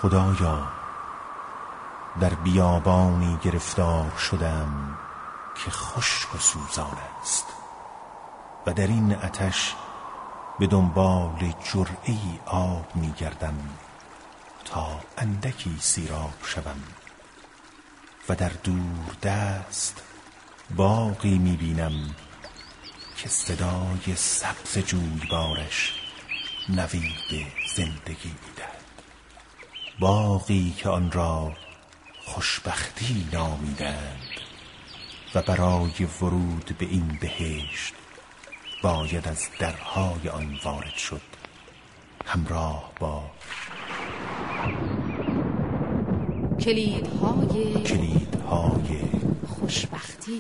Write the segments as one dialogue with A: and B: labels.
A: خدایا در بیابانی گرفتار شدم که خشک و سوزان است و در این آتش به دنبال جرعه‌ای آب می‌گردم تا اندکی سیراب شوم و در دور دست باغی می‌بینم که صدای سبز جویبارش نوید زندگی می‌دهد. باغی که آن را خوشبختی نامیدند و برای ورود به این بهشت باید از درهای آن وارد شد همراه با کلیدهای
B: خوشبختی.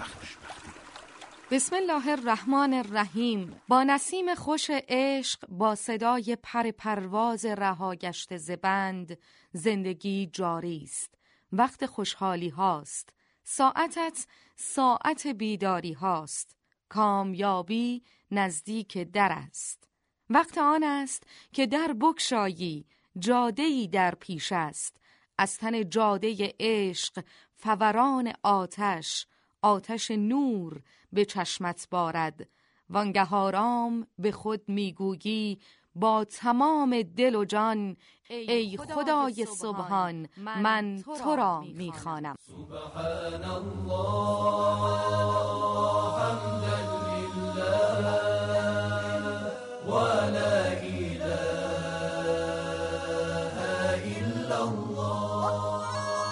B: بسم الله الرحمن الرحیم. با نسیم خوش عشق، با صدای پر پرواز رهاگشت زبند، زندگی جاری است. وقت خوشحالی هاست، ساعتت ساعت بیداری هاست. کامیابی نزدیک در است. وقت آن است که در بگشایی، جاده‌ای در پیش است. از تن جاده عشق فوران آتش نور به چشمت بارد. وانگه آرام به خود میگویی با تمام دل و جان ای خدای سبحان، من تو را میخوانم.
C: سبحان الله حمدا لله و لا اله الا الله.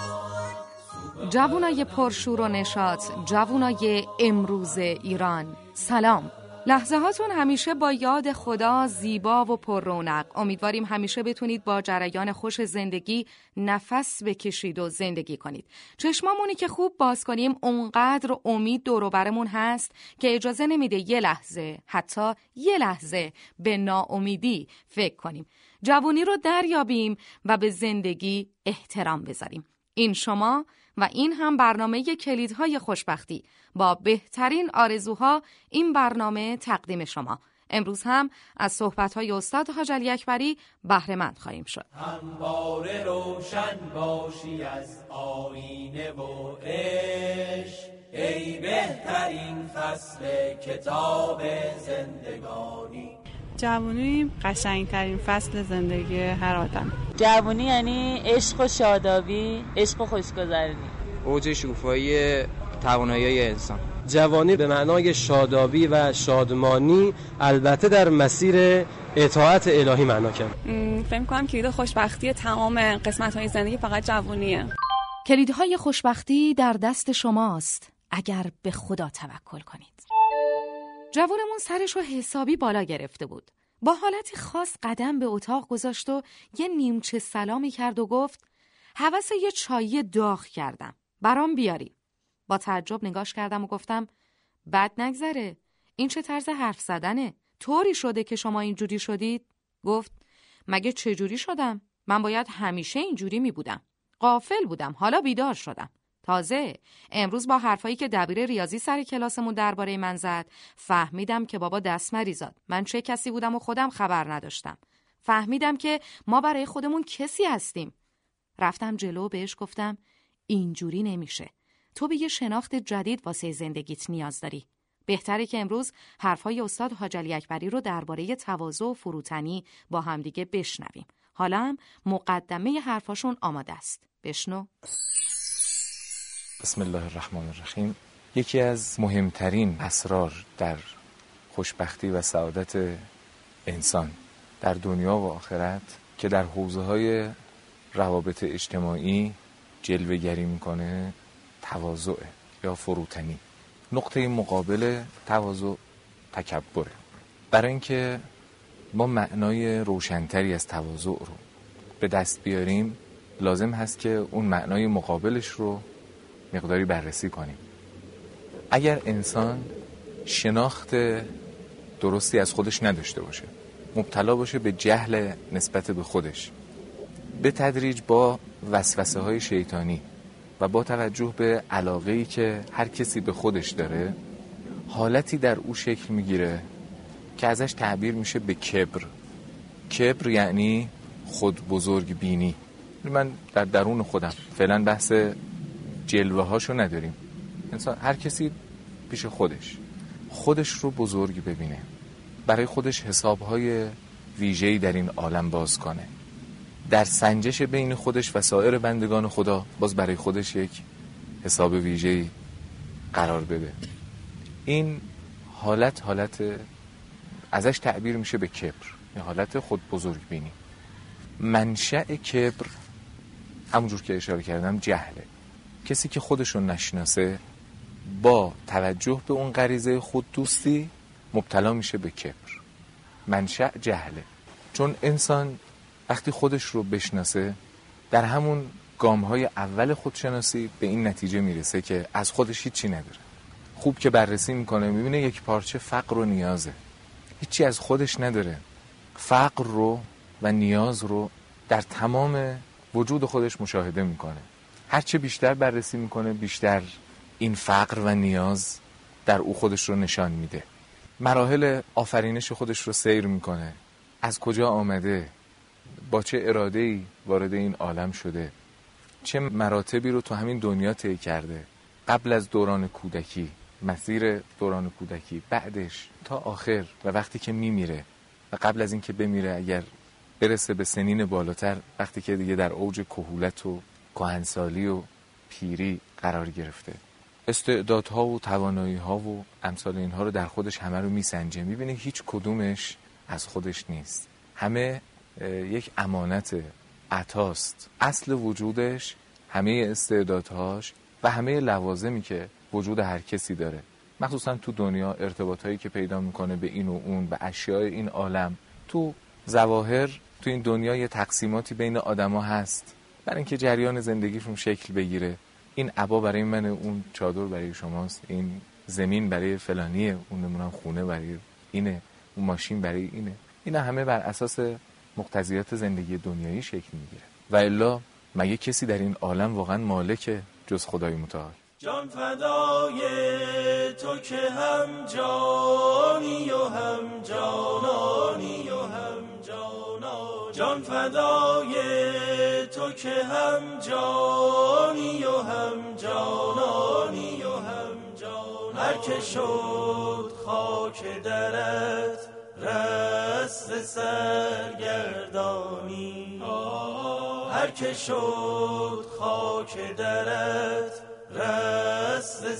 B: جوانای پرشور و نشاط، جوانای امروز ایران، سلام. لحظه هاتون همیشه با یاد خدا زیبا و پر رونق. امیدواریم همیشه بتونید با جریان خوش زندگی نفس بکشید و زندگی کنید. چشمامونی که خوب باز کنیم اونقدر امید دور و برمون هست که اجازه نمیده یه لحظه، حتی یه لحظه به ناامیدی فکر کنیم. جوانی رو دریابیم و به زندگی احترام بذاریم. این شما و این هم برنامه کلیدهای خوشبختی. با بهترین آرزوها این برنامه تقدیم شما. امروز هم از صحبت‌های استاد حاج علی اکبری بهره مند خواهیم شد.
C: همواره روشن باشی از آینه و عشق، ای بهترین فصل کتاب زندگانی.
D: جوانی قشنگترین فصل زندگی هر آدم.
E: جوانی یعنی عشق و شادابی، عشق و خوشگذرانی،
F: اوج شکوفایی توانایی انسان.
G: جوانی به معنای شادابی و شادمانی، البته در مسیر اطاعت الهی معنا کرد.
D: فکر کنم کلید خوشبختی تمام قسمت‌های زندگی فقط جوانیه.
B: کلیدهای خوشبختی در دست شماست اگر به خدا توکل کنید. جوانمون سرش رو حسابی بالا گرفته بود. با حالتی خاص قدم به اتاق گذاشت و یه نیمچه سلامی کرد و گفت هوس یه چایی داغ کردم، برام بیاری. با تعجب نگاش کردم و گفتم بد نگذره، این چه طرز حرف زدنه؟ طوری شده که شما اینجوری شدید؟ گفت مگه چجوری شدم؟ من باید همیشه اینجوری می بودم. غافل بودم، حالا بیدار شدم. تازه امروز با حرفایی که دبیر ریاضی سر کلاسمون درباره من زد فهمیدم که بابا دست مریزاد. من چه کسی بودم و خودم خبر نداشتم. فهمیدم که ما برای خودمون کسی هستیم. رفتم جلو و بهش گفتم اینجوری نمیشه. تو به یه شناخت جدید واسه زندگیت نیاز داری. بهتره که امروز حرفای استاد حاج علی اکبری رو درباره تواضع و فروتنی با همدیگه بشنویم. حالا هم مقدمه حرفاشون آماده است. بشنو.
H: بسم الله الرحمن الرحیم. یکی از مهمترین اسرار در خوشبختی و سعادت انسان در دنیا و آخرت که در حوزه‌های روابط اجتماعی جلوه‌گری میکنه تواضع یا فروتنی. نقطه مقابل تواضع تکبره. برای اینکه ما معنای روشن‌تری از تواضع رو به دست بیاریم لازم هست که اون معنای مقابلش رو مقداری بررسی کنیم. اگر انسان شناخت درستی از خودش نداشته باشه، مبتلا باشه به جهل نسبت به خودش، به تدریج با وسوسه های شیطانی و با توجه به علاقه‌ای که هر کسی به خودش داره، حالتی در او شکل میگیره که ازش تعبیر میشه به کبر. کبر یعنی خود بزرگ بینی. من در درون خودم، فعلا بحث جلوه هاشو نداریم، انسان هر کسی پیش خودش رو بزرگ ببینه، برای خودش حسابهای ویژه‌ای در این عالم باز کنه، در سنجش بین خودش و سایر بندگان خدا باز برای خودش یک حساب ویژه‌ای قرار بده. این حالت ازش تعبیر میشه به کبر، این حالت خود بزرگ بینی. منشأ کبر همونجور که اشاره کردم جهله. کسی که خودشو نشناسه با توجه به اون غریزه خود دوستی مبتلا میشه به کبر. منشأ جهله، چون انسان وقتی خودش رو بشناسه در همون گام‌های اول خودشناسی به این نتیجه میرسه که از خودش هیچی نداره. خوب که بررسی میکنه میبینه یک پارچه فقر و نیازه، هیچی از خودش نداره. فقر رو و نیاز رو در تمام وجود خودش مشاهده میکنه. هرچه بیشتر بررسی میکنه بیشتر این فقر و نیاز در او خودش رو نشان میده. مراحل آفرینش خودش رو سیر میکنه، از کجا آمده، با چه اراده‌ای وارد این عالم شده، چه مراتبی رو تو همین دنیا طی کرده، قبل از دوران کودکی، مسیر دوران کودکی، بعدش تا آخر و وقتی که میمیره و قبل از این که بمیره اگر برسه به سنین بالاتر، وقتی که دیگه در اوج کهولت و کهنسالی و پیری قرار گرفته، استعدادها و توانایی‌ها و امثال اینها رو در خودش همه رو میسنجه، میبینه هیچ کدومش از خودش نیست، همه یک امانت عطاست. اصل وجودش همه استعدادهاش و همه لوازمی که وجود هر کسی داره، مخصوصا تو دنیا ارتباطایی که پیدا میکنه به این و اون، به اشیاء این عالم. تو ظواهر تو این دنیا یه تقسیماتی بین آدما هست برای اینکه جریان زندگیشون شکل بگیره. این عبا برای منه، اون چادر برای شماست، این زمین برای فلانیه، اون نمونم خونه برای اینه، اون ماشین برای اینه. اینا همه بر اساس مقتضیات زندگی دنیایی شکل میگیره. و الا مگه کسی در این عالم واقعا مالکه جز خدای متعال؟
C: جان فدای تو که هم جانی و هم جانانی و هم جانا، جان فدای تو که هم جانی و هم جانانی و هم جانا، هر که شد خاک درت رست سرگردانی، هر که شد خاک درت رست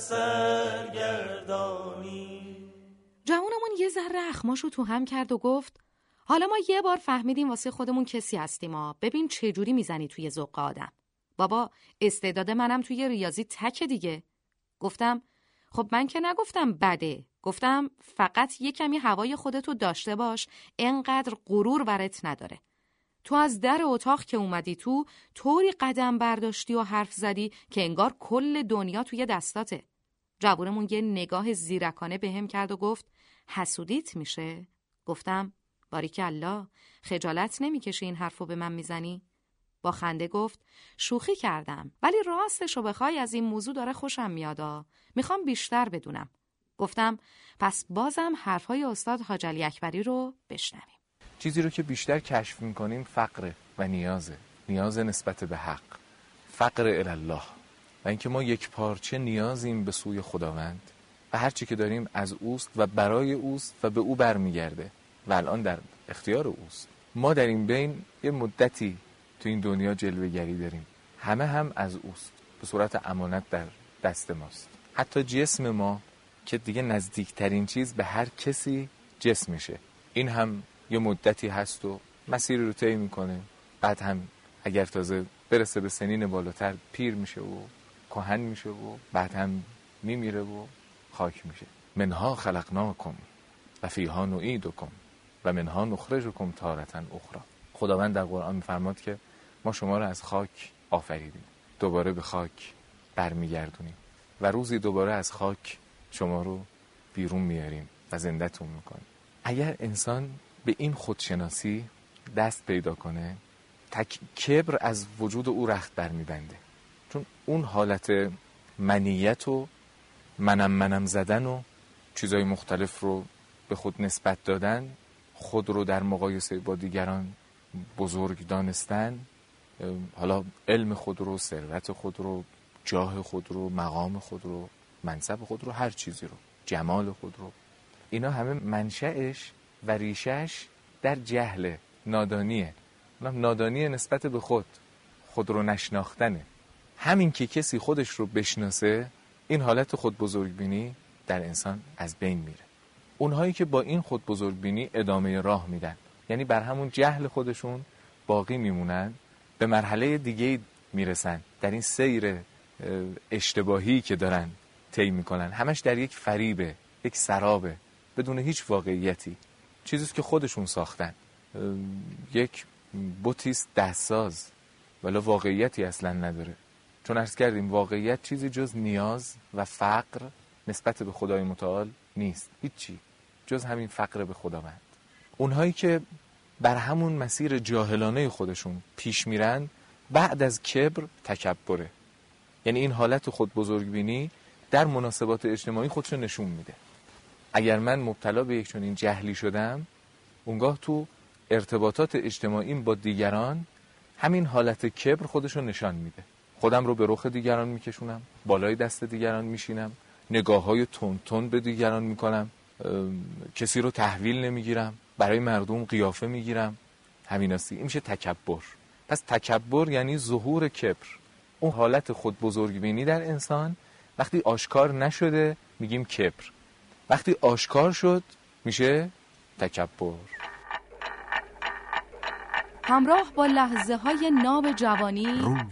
C: سرگردانی.
B: جوونمون یه ذره اخماشو تو هم کرد و گفت حالا ما یه بار فهمیدیم واسه خودمون کسی هستیم ببین چه جوری میزنی توی ذوق آدم. بابا استعداد منم توی ریاضی تک دیگه. گفتم خب من که نگفتم بده، گفتم فقط یه کمی هوای خودتو داشته باش، انقدر غرور برات نداره. تو از در اتاق که اومدی تو طوری قدم برداشتی و حرف زدی که انگار کل دنیا توی دستاته. جوونمون یه نگاه زیرکانه بهم کرد و گفت حسودیت میشه؟ گفتم باریکالله، خجالت نمیکشه این حرفو به من میزنی؟ با خنده گفت شوخی کردم، ولی راستشو بخوای از این موضوع داره خوشم میادا، میخوام بیشتر بدونم. گفتم پس بازم حرفهای استاد حاج علی اکبری رو بشنویم.
H: چیزی رو که بیشتر کشف میکنیم فقر و نیازه، نیاز نسبت به حق، فقر الله، و اینکه ما یک پارچه نیازیم به سوی خداوند و هر چی که داریم از اوست و برای اوست و به او برمیگرده و الان در اختیار اوست. ما در این بین یه مدتی تو این دنیا جلوه‌گری داریم، همه هم از اوست، به صورت امانت در دست ماست. حتی جسم ما که دیگه نزدیکترین چیز به هر کسی جسمشه، این هم یه مدتی هست و مسیر رو طی میکنه، بعد هم اگر تازه برسه به سنین بالاتر پیر میشه و کهن میشه و بعد هم میمیره و خاک میشه. منها خلقناکم و فیها نعیدکم و منها نخرجکم تارة اخرى. خداوند در قرآن میفرماد که ما شما رو از خاک آفریدیم، دوباره به خاک برمیگردونیم و روزی دوباره از خاک شما رو بیرون میاریم و زنده‌تون میکنیم. اگر انسان به این خودشناسی دست پیدا کنه، کبر از وجود او رخت برمیبنده، چون اون حالت منیت و منم زدن و چیزای مختلف رو به خود نسبت دادن، خود رو در مقایسه با دیگران بزرگ دانستن، حالا علم خود رو، ثروت خود رو، جاه خود رو، مقام خود رو، منصب خود رو، هر چیزی رو، جمال خود رو، اینا همه منشأش و ریشش در جهل، نادانیه. نادانی نسبت به خود رو نشناختنه. همین که کسی خودش رو بشناسه، این حالت خود بزرگبینی در انسان از بین میره. اونهایی که با این خود بزرگبینی ادامه راه میدن، یعنی بر همون جهل خودشون باقی میمونن، به مرحله دیگه میرسن در این سیر اشتباهی که دارن طی میکنن. همش در یک فریبه، یک سرابه، بدون هیچ واقعیتی، چیزیست که خودشون ساختن. یک بوتیست دستساز، ولی واقعیتی اصلا نداره. چون عرض کردیم واقعیت چیزی جز نیاز و فقر نسبت به خدای متعال نیست، هیچی جز همین فقر به خداوند. اونهایی که بر همون مسیر جاهلانه خودشون پیش میرن، بعد از کبر تکبره. یعنی این حالت خود بزرگبینی در مناسبات اجتماعی خودشو نشون میده. اگر من مبتلا به یک چنین جهلی شدم، اونگاه تو ارتباطات اجتماعیم با دیگران همین حالت کبر خودشو نشان میده. خودم رو به رخ دیگران میکشونم، بالای دست دیگران میشینم، نگاه‌های تند به دیگران میکنم، کسی رو تحویل نمیگیرم، برای مردم قیافه میگیرم. همین است. این میشه تکبر. پس تکبر یعنی ظهور کبر. اون حالت خود بزرگبینی در انسان وقتی آشکار نشده میگیم کبر، وقتی آشکار شد میشه تکبر.
B: همراه با لحظه های ناب جوانی،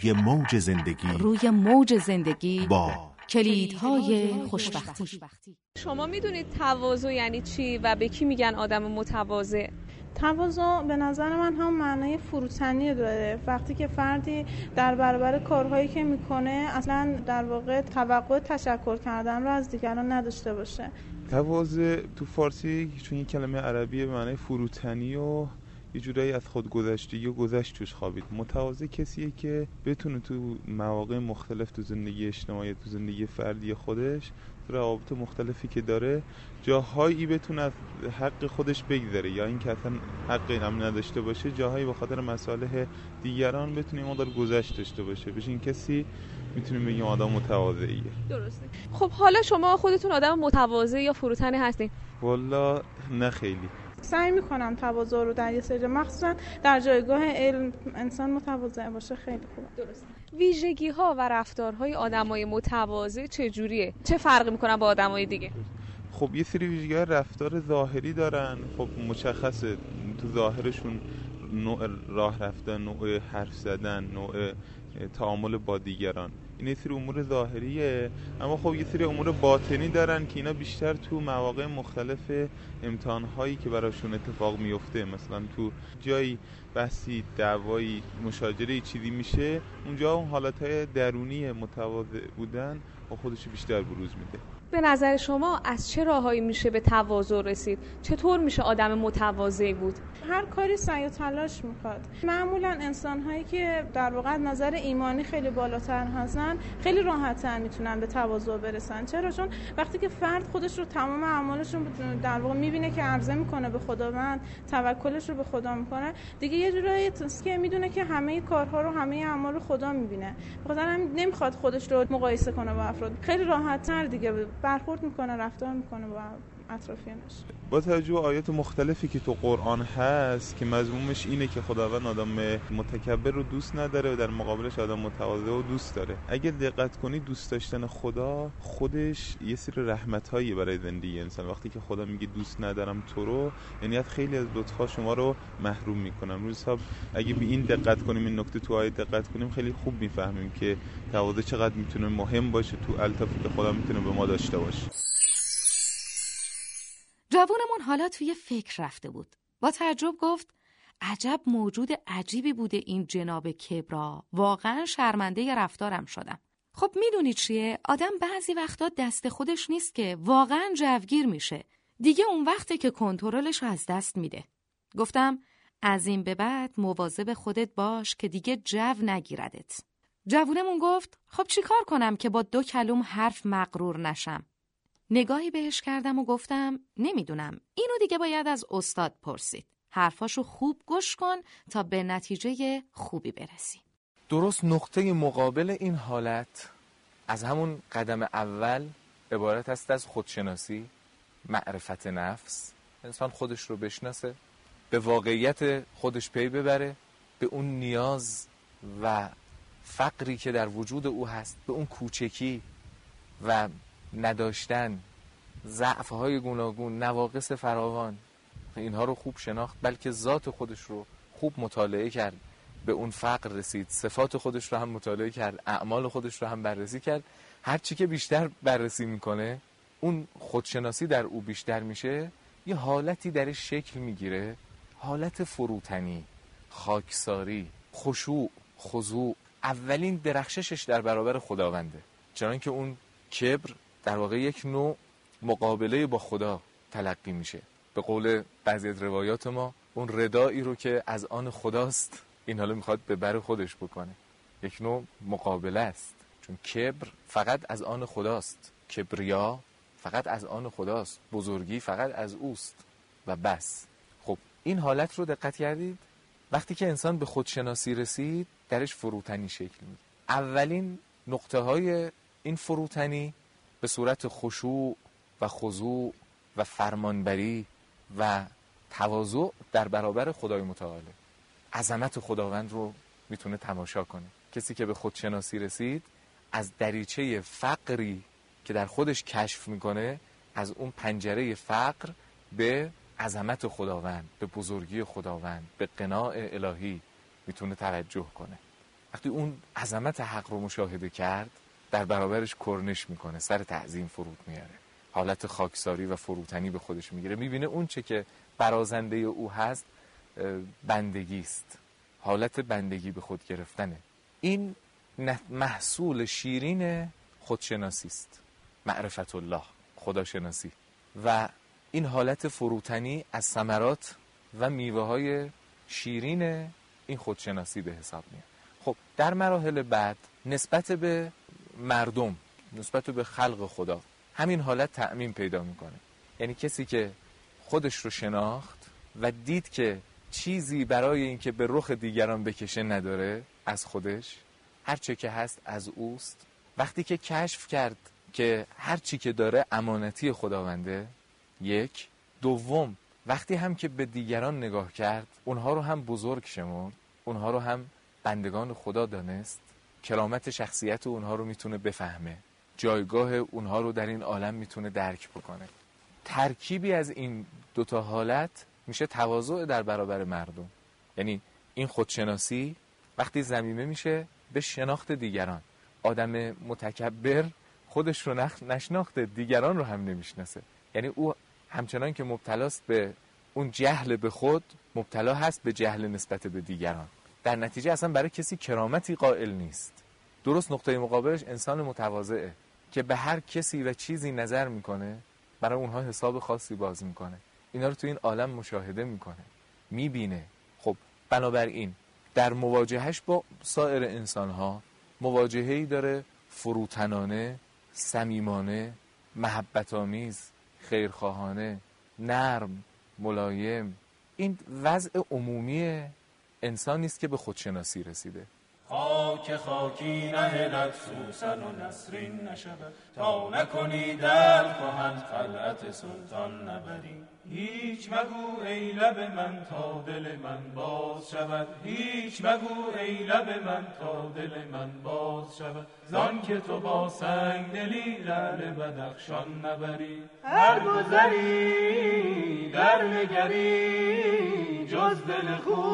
A: روی موج زندگی
B: با کلیدهای خوشبختی.
D: شما میدونید تواضع یعنی چی و به کی میگن آدم متواضع؟
I: تواضع به نظر من هم معنای فروتنی داره. وقتی که فردی در برابر کارهایی که میکنه اصلا در واقع توقع تشکر کردن رو از دیگران نداشته باشه.
J: تواضع تو فارسی چون یک کلمه عربیه به معنای فروتنی و یه جورایی از خودگذشتگی و گذشت توش خوابید. متواضع کسیه که بتونه تو مواقع مختلف تو زندگی اجتماعی، تو زندگی فردی خودش، تو روابط مختلفی که داره، جاهایی بتونه از حق خودش بگذره یا این که اصلا حقی هم نداشته باشه، جاهایی به خاطر مصالح دیگران بتونه این مقدار گذشت داشته باشه. بشه این کسی میتونیم بگیم آدم متواضعیه.
D: درسته. خب حالا شما خودتون آدم متواضع یا فروتنی هستین؟
J: والا نه خیلی.
I: سعی میکنم تواضع رو در یه سری، مخصوصا در جایگاه علم، انسان متواضع باشه خیلی خوبه.
D: درست. ویژگی ها و رفتارهای آدمای متواضع چجوریه؟ چه فرقی میکنن با آدمای دیگه؟
J: خب یه سری ویژگی‌های رفتار ظاهری دارن، خب مشخصه تو ظاهرشون نوع راه رفتن، نوع حرف زدن، نوع تعامل با دیگران، این یه سری امور ظاهریه. اما خب یه سری امور باطنی دارن که اینا بیشتر تو مواقع مختلف امتحان‌هایی که براشون اتفاق میفته، مثلا تو جایی بحثی، دعوایی، مشاجره چیزی میشه، اونجا اون حالتهای درونی متواضع بودن با خودش بیشتر بروز میده.
D: به نظر شما از چه راهایی میشه به تواضع رسید؟ چطور میشه آدم متواضع بود؟
I: هر کاری سعی و تلاش میخواد. معمولا انسان‌هایی که در واقع نظر ایمانی خیلی بالاتر هستن خیلی راحت‌تر میتونن به تواضع برسن. چرا؟ چون وقتی که فرد خودش رو تمام اعمالش رو در واقع میبینه که عرضه میکنه به خداوند، توکلش رو به خدا میکنه، دیگه یه جورایی که میدونه که همه کارها رو، همه اعمال رو خدا میبینه. بخاطر همین نمیخواد خودش رو مقایسه کنه با افراد. خیلی راحت‌تر دیگه برخورد میکنه، رفتار میکنه با اطرافیانش.
J: با توجه به آیات مختلفی که تو قرآن هست که مضمونش اینه که خداوند آدم متکبر رو دوست نداره و در مقابلش آدم متواضع رو دوست داره. اگه دقت کنی دوست داشتن خدا خودش یه سری رحمت‌هایی برای زندگی انسان. وقتی که خدا میگه دوست ندارم تو رو، یعنی از خیلی از لطف‌ها شما رو محروم میکنم. روز حساب اگه به این دقت کنیم، این نکته تو آیه دقت کنیم، خیلی خوب میفهمیم که تواضع چقدر میتونه مهم باشه تو الطافی که خدا میتونه به ما داشته باشه.
B: جوانمون حالا توی فکر رفته بود. با تعجب گفت عجب موجود عجیبی بوده این جناب کبرا، واقعا شرمنده رفتارم شدم. خب میدونی چیه؟ آدم بعضی وقتا دست خودش نیست که واقعا جوگیر میشه. دیگه اون وقته که کنترلش از دست میده. گفتم از این به بعد مواظب خودت باش که دیگه جو نگیردت. جوونمون گفت خب چی کار کنم که با 2 کلم حرف مغرور نشم؟ نگاهی بهش کردم و گفتم نمیدونم، اینو دیگه باید از استاد پرسید. حرفاشو خوب گوش کن تا به نتیجه خوبی برسی.
H: درست نقطه مقابل این حالت از همون قدم اول عبارت است از خودشناسی، معرفت نفس. انسان خودش رو بشناسه، به واقعیت خودش پی ببره، به اون نیاز و فقری که در وجود او هست، به اون کوچکی و نداشتن، ضعف‌های گوناگون، نواقص فراوان، اینها رو خوب شناخت، بلکه ذات خودش رو خوب مطالعه کرد، به اون فقر رسید، صفات خودش رو هم مطالعه کرد، اعمال خودش رو هم بررسی کرد. هر چی که بیشتر بررسی میکنه، اون خودشناسی در او بیشتر میشه، یه حالتی درش شکل میگیره، حالت فروتنی، خاکساری، خشوع، خضوع. اولین درخششش در برابر خداونده، چنان که اون کبر در واقع یک نوع مقابله با خدا تلقی میشه. به قول بعضی از روایات ما، اون ردایی رو که از آن خداست، این حالا میخواد به بر خودش بکنه. یک نوع مقابله است، چون کبر فقط از آن خداست، کبریا فقط از آن خداست، بزرگی فقط از اوست و بس. خب این حالت رو دقت کردید؟ وقتی که انسان به خودشناسی رسید، درش فروتنی شکل میگیره. اولین نقطه های این فروتنی به صورت خشوع و خضوع و فرمانبری و تواضع در برابر خدای متعال، عظمت خداوند رو میتونه تماشا کنه. کسی که به خودشناسی رسید، از دریچه فقری که در خودش کشف میکنه، از اون پنجره فقر به عظمت خداوند، به بزرگی خداوند، به قناع الهی میتونه توجه کنه. وقتی اون عظمت حق رو مشاهده کرد، در برابرش کرنش میکنه، سر تعظیم فرود میاره، حالت خاکساری و فروتنی به خودش میگیره، میبینه اون چه که برازنده او هست بندگی است، حالت بندگی به خود گرفتنه. این محصول شیرین خودشناسی است، معرفت الله، خداشناسی. و این حالت فروتنی از ثمرات و میوه های شیرین این خودشناسی به حساب میاد. خب در مراحل بعد نسبت به مردم، نسبت به خلق خدا، همین حالت تعمیم پیدا میکنه. یعنی کسی که خودش رو شناخت و دید که چیزی برای اینکه به رخ دیگران بکشه نداره از خودش، هر چه که هست از اوست. وقتی که کشف کرد که هر چی که داره امانتی خداونده، یک. دوم، وقتی هم که به دیگران نگاه کرد، اونها رو هم بزرگ شمرد، اونها رو هم بندگان خدا دانست، کرامت شخصیت اونها رو میتونه بفهمه، جایگاه اونها رو در این عالم میتونه درک بکنه. ترکیبی از این دوتا حالت میشه تواضع در برابر مردم. یعنی این خودشناسی وقتی ضمیمه میشه به شناخت دیگران. آدم متکبر خودش رو نشناخته، دیگران رو هم نمیشناسه. یعنی او همچنان که مبتلاست به اون جهل به خود، مبتلا هست به جهل نسبت به دیگران. در نتیجه اصلا برای کسی کرامتی قائل نیست. درست نقطه مقابلش انسان متواضعه که به هر کسی و چیزی نظر میکنه، برای اونها حساب خاصی باز میکنه، اینا رو تو این عالم مشاهده میکنه، میبینه. خب بنابراین در مواجهش با سایر انسانها مواجهه‌ای داره فروتنانه، صمیمانه، محبت‌آمیز، خیرخواهانه، نرم، ملایم. این وضع عمومی انسانی است که به خودشناسی رسیده.
C: خاک خاکی نهلت سوسن و نسرین نشود، تا نکنی دل کهن خلعت سلطان نبری. هیچ مگو ای لب من تا دل من باز شود، هیچ مگو ای لب من تا دل من باز شود. زان که تو با سنگ دلی لعل بدخشان نبری. هر گذری در نگری جز دل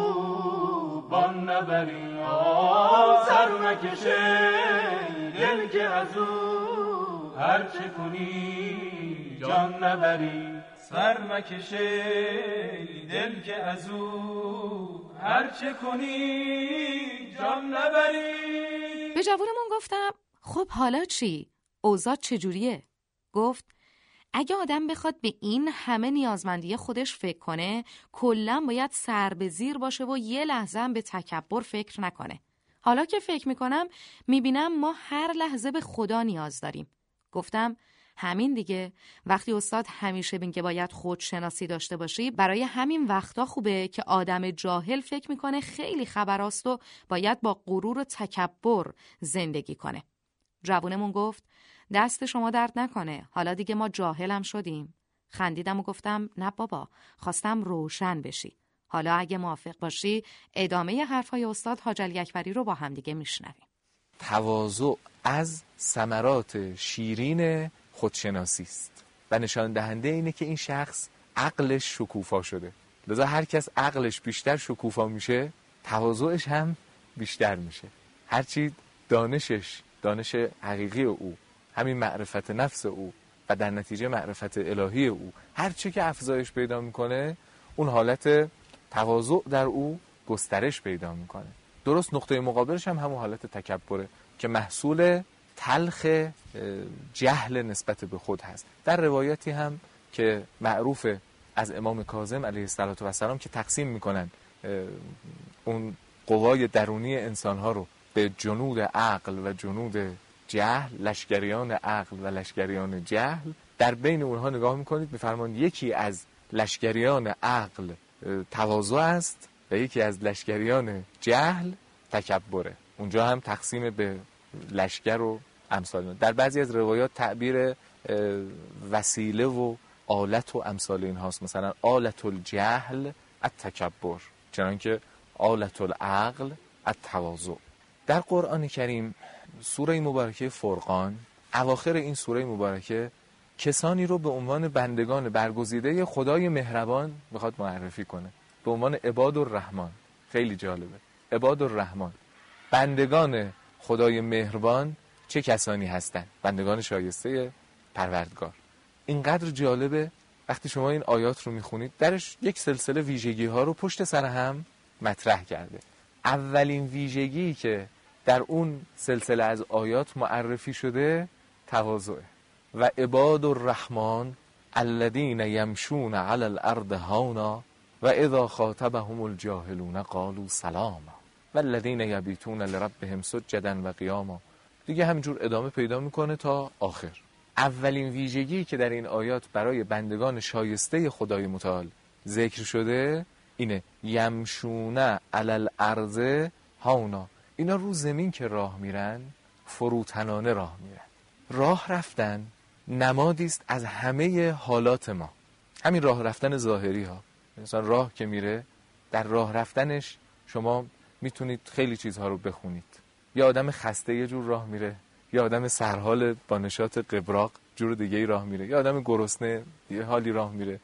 C: خوبان نبری. سر مکشه دل که از او هر چه کنی جان نبری. سر مکشه دل که از او هر چه کنی جان نبری.
B: به جوونمون گفتم خب حالا چی؟ اوضاع چجوریه؟ گفت اگه آدم بخواد به این همه نیازمندی خودش فکر کنه، کلاً باید سر به زیر باشه و یه لحظه هم به تکبر فکر نکنه. حالا که فکر میکنم میبینم ما هر لحظه به خدا نیاز داریم. گفتم همین دیگه، وقتی استاد همیشه میگه باید خودشناسی داشته باشی، برای همین وقتا خوبه که آدم جاهل فکر میکنه خیلی خبراست و باید با غرور و تکبر زندگی کنه. جوونمون گفت دست شما درد نکنه، حالا دیگه ما جاهلم شدیم. خندیدم و گفتم نه بابا، خواستم روشن بشی. حالا اگه موافق باشی ادامه حرفای استاد حاج علی اکبری رو با هم دیگه میشنویم.
H: تواضع از ثمرات شیرین خودشناسی است و نشان دهنده اینه که این شخص عقلش شکوفا شده. لذا هر کس عقلش بیشتر شکوفا میشه، تواضعش هم بیشتر میشه. هرچی دانش حقیقی او، همین معرفت نفس او و در نتیجه معرفت الهی او، هرچی که افزایش پیدا میکنه، اون حالت تواضع در او گسترش پیدا میکنه. درست نقطه مقابلش هم همون حالت تکبره که محصول تلخ جهل نسبت به خود هست. در روایتی هم که معروفه از امام کاظم علیه السلام که تقسیم میکنن اون قوای درونی انسانها رو به جنود عقل و جنود جهل، لشکریان عقل و لشکریان جهل، در بین اونها نگاه میکنید میفرمان یکی از لشکریان عقل تواضع است و یکی از لشکریان جهل تکبره. اونجا هم تقسیم به لشکر و امثال. در بعضی از روایات تعبیر وسیله و آلت و امثال این هاست، مثلا آلت الجهل التکبر، چنانکه آلت العقل التواضع. در قرآن کریم سوره مبارکه فرقان، اواخر این سوره مبارکه کسانی رو به عنوان بندگان برگزیده خدای مهربان میخواد معرفی کنه، به عنوان عباد الرحمن. خیلی جالبه، عباد الرحمن، بندگان خدای مهربان چه کسانی هستند؟ بندگان شایسته پروردگار. اینقدر جالبه وقتی شما این آیات رو میخونید، درش یک سلسله ویژگی ها رو پشت سر هم مطرح کرده. اولین ویژگی که در اون سلسله از آیات معرفی شده تواضع و عباد الرحمن الذین یمشون علی الارض هونا و اذا خاطبهم الجاهلون قالوا سلاما والذین یبیتون لربهم سجدا و قیاما. دیگه همینجور ادامه پیدا میکنه تا آخر. اولین ویژگی که در این آیات برای بندگان شایسته خدای متعال ذکر شده اینه، یمشون علی الارض هونا. اینا رو زمین که راه میرن فروتنانه راه میرن. راه رفتن نمادی است از همه حالات ما، همین راه رفتن ظاهری ها. مثلا راه که میره، در راه رفتنش شما میتونید خیلی چیزها رو بخونید. یا آدم خسته یه جور راه میره، یا آدم سرحال با نشاط قبراق جور دیگه ای راه میره، یا آدم گرسنه یه حالی راه میره،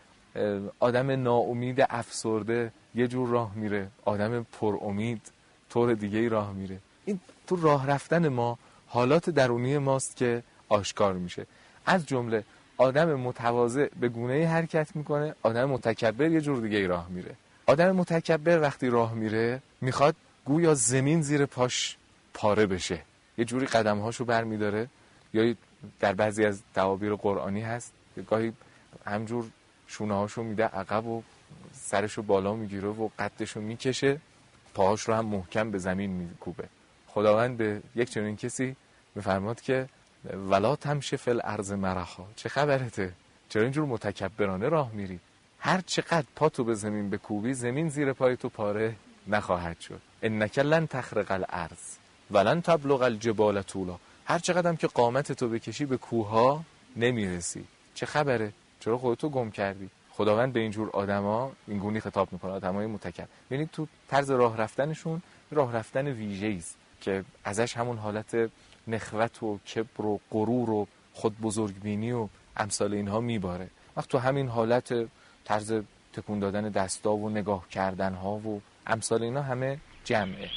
H: آدم ناامید افسرده یه جور راه میره، آدم پر امید طور دیگه ای راه میره. این تو راه رفتن ما حالات درونی ماست که آشکار میشه. از جمله آدم متواضع به گونه‌ای حرکت میکنه، آدم متکبر یه جور دیگه ای راه میره. آدم متکبر وقتی راه میره میخواد گویا زمین زیر پاش پاره بشه، یه جوری قدمهاشو برمیداره، یا در بعضی از تعابیر قرآنی هست گاهی همجور شونه‌هاشو میده عقب و سرشو بالا میگیره و قدشو میکشه، پاهاش رو هم محکم به زمین میکوبه. خداوند به یک چنین کسی میفرماد که ولا تمشی فی الارض مرحا، چه خبرته؟ چرا اینجور متکبرانه راه میری؟ هر چقدر پاتو به زمین بکوبی، زمین زیر پای تو پاره نخواهد شد. انک لن تخرق الارض ولن تبلغ الجبال طولا. هر چقدر هم که قامت تو بکشی به کوهها نمیرسی. چه خبره؟ چرا خودتو گم کردی؟ خداوند به اینجور آدما اینگونی خطاب میکنه، آدمای متکبر. ببینید تو طرز راه رفتنشون راه رفتن ویژه‌ای است که ازش همون حالت نخوت و کبر و غرور و خود بزرگبینی و امثال اینها میباره. وقت تو همین حالت طرز تکون دادن دستا و نگاه کردن ها و امثال اینا همه جمعه.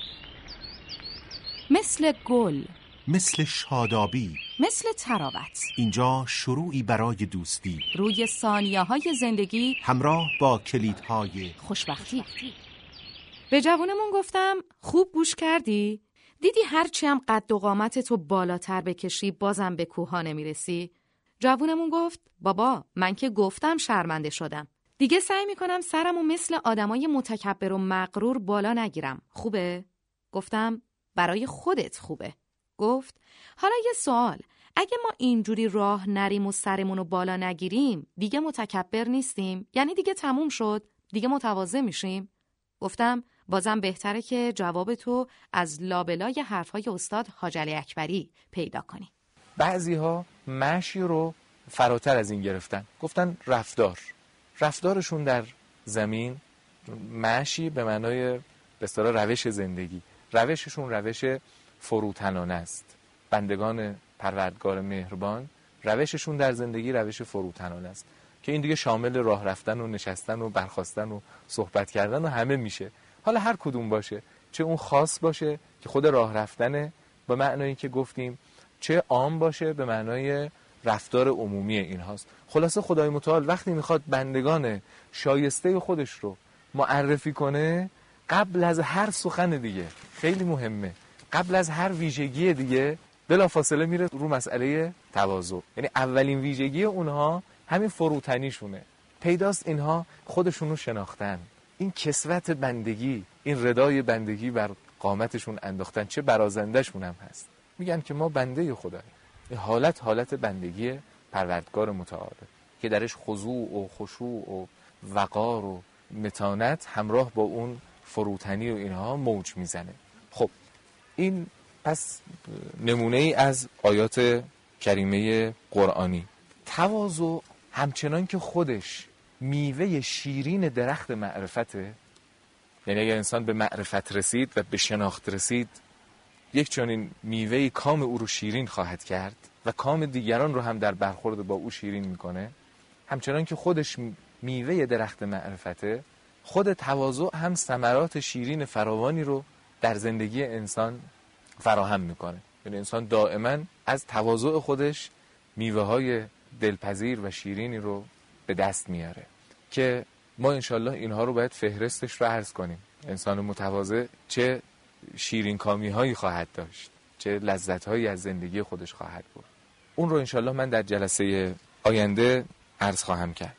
B: مثل گل،
A: مثل شادابی،
B: مثل تراوت.
A: اینجا شروعی برای دوستی
B: روی ثانیه‌های زندگی
A: همراه با کلیدهای
B: خوشبختی. به جوونمون گفتم خوب گوش کردی؟ دیدی هرچی هم قد و قامت تو بالاتر بکشی بازم به کوها نمیرسی؟ جوونمون گفت بابا من که گفتم شرمنده شدم. دیگه سعی میکنم سرمو مثل آدمای متکبر و مغرور بالا نگیرم. خوبه؟ گفتم برای خودت خوبه. گفت حالا یه سوال، اگه ما اینجوری راه نریم و سرمون رو بالا نگیریم دیگه متکبر نیستیم، یعنی دیگه تموم شد، دیگه متواضع میشیم. گفتم بازم بهتره که جواب تو از لابلای حرفهای استاد حاج علی اکبری پیدا کنی.
H: بعضی‌ها مشی رو فراتر از این گرفتن، گفتن رفتارشون در زمین مشی به معنای به اصطلاح روش زندگی، روششون روش فروتنانه است. بندگان پروردگار مهربان روششون در زندگی روش فروتنانه است که این دیگه شامل راه رفتن و نشستن و برخاستن و صحبت کردن و همه میشه. حالا هر کدوم باشه، چه اون خاص باشه که خود راه رفتنه به معنایی که گفتیم، چه عام باشه به معنای رفتار عمومی اینهاست. خلاصه خدای متعال وقتی میخواد بندگان شایسته خودش رو معرفی کنه، قبل از هر سخن دیگه، خیلی مهمه، قبل از هر ویژگی دیگه بلافاصله میره رو مسئله تواضع. یعنی اولین ویژگی اونها همین فروتنیشونه. پیداست اینها خودشون رو شناختن، این کسوت بندگی، این ردای بندگی بر قامتشون انداختن، چه برازنده‌شون هم هست. میگن که ما بنده خداییم. این حالت بندگی پروردگار متعال که درش خضوع و خشوع و وقار و متانت همراه با اون فروتنی و اینها موج میزنه. خب این پس نمونه ای از آیات کریمه قرآنی. تواضع همچنان که خودش میوه شیرین درخت معرفته، یعنی اگر انسان به معرفت رسید و به شناخت رسید، یک چنین میوه کام او رو شیرین خواهد کرد و کام دیگران رو هم در برخورد با او شیرین میکنه. همچنان که خودش میوه درخت معرفته، خود تواضع هم ثمرات شیرین فراوانی رو در زندگی انسان فراهم میکنه. یعنی انسان دائما از تواضع خودش میوه های دلپذیر و شیرینی رو به دست میاره که ما انشالله اینها رو باید فهرستش رو عرض کنیم. انسان متواضع چه شیرین کامی هایی خواهد داشت، چه لذت هایی از زندگی خودش خواهد برد. اون رو انشالله من در جلسه آینده عرض خواهم کرد.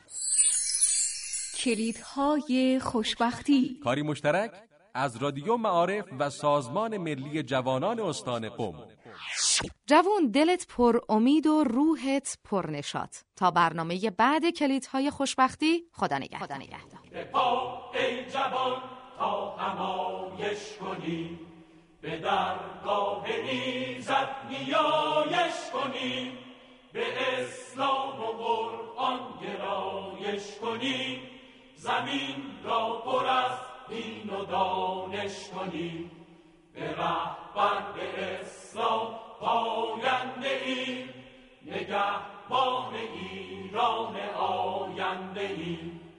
B: کلیدهای خوشبختی،
K: کاری مشترک از رادیو معارف و سازمان ملی جوانان استان قم.
B: جوون، دلت پر امید و روحت پر نشاط. تا برنامه بعد کلیدهای خوشبختی، خدا نگهدار.
C: به پا ای جوان تا همایش کنی، به درگاه نیزت نیایش کنی، به اسلام و قرآن گرایش کنی، زمین را پر از دین و دانش کنی، به رهبر به اسلام پاینده ای، نگهبان ایران آینده ای.